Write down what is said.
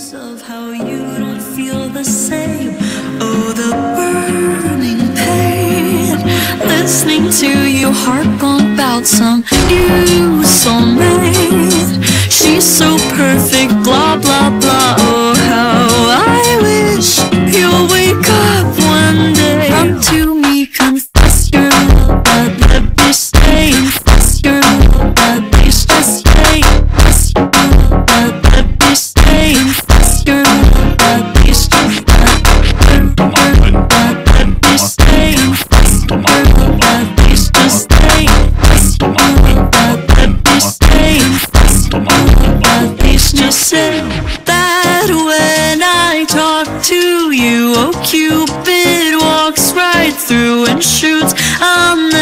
of how you don't feel the same. Oh, the burning pain, listening to you harp on about some new soulmate. She's so perfect, blah blah blah. Oh, how I wish you'll wake up one day. Come to me, confess your love, but let me stay. Confess your love, but please just stay. Confess your love, but let me stay. Confess your love, but please just stay. But let me stay. Confess your love, but please just stay. Confess your love, but let me stay. Confess your love, but please just say that when I talk to you, oh Cupid walks right through and shoots a